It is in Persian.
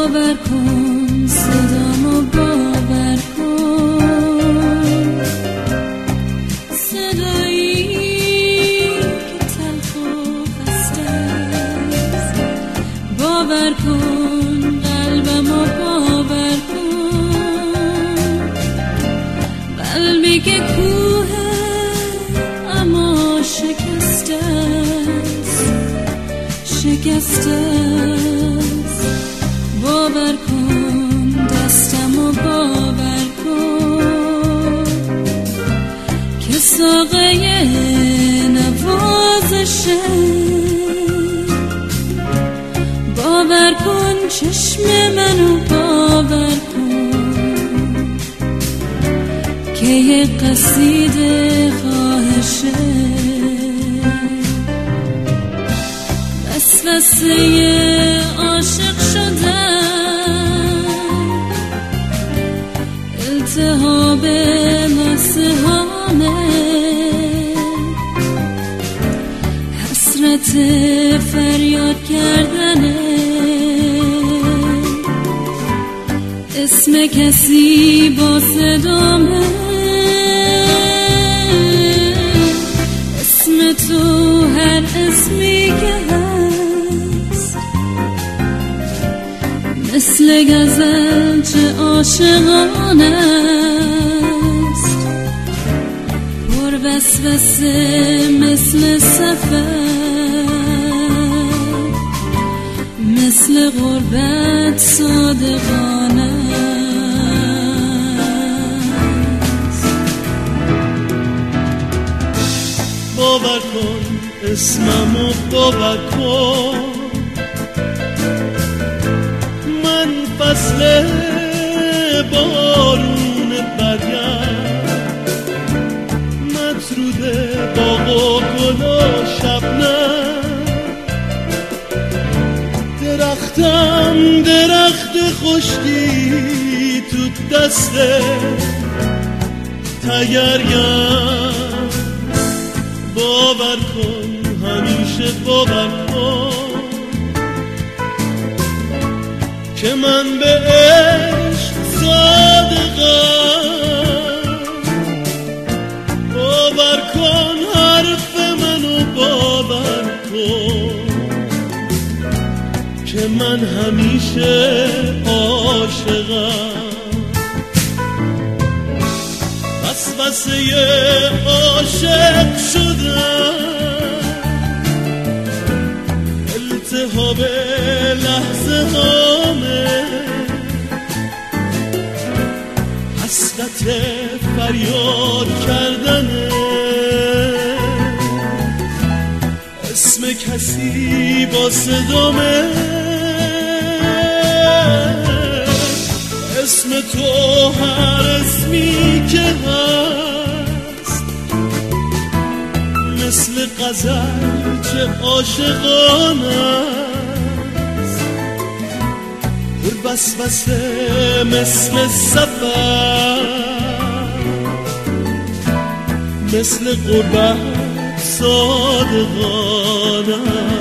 باور کن صدامو باور کن، صدایی که تلخ و خسته است. باور کن قلبمو باور کن، قلبی که کوه اما شکسته است، شکسته است. باور کن دستمو باور کن که ساقه نوازشه. باور کن چشم منو باور کن که یه قصیده خواهشه. وسوسه عاشق شدن، التهاب مسهامه، حسرت فریاد کردنه. اسم کسی با صدامه، اسم تو هر اسمی که هست، مثل غزل چه عاشقانه است. پر وسوسه مثل سفر، مثل غربت صادقانه است. باور کن اسممو باور کن، من فصل بارون برگرد، مطرود باغ و گل و شبنم. درختم درخت خشکی تو دسته تگریم. باور کن همیشه باور کن که من به عشق صادقم. باور کن حرف منو باور کن که من همیشه عاشقم. وسوسه عاشق شدن، التهاب لحظه هامه، حسرت فریاد کردنه. اسم کسی با صدامه، اسم تو هر اسمی که هست، مثل غزل چه عاشقانه است. پر وسوسه مثل سفر، مثل غربت صادقانه.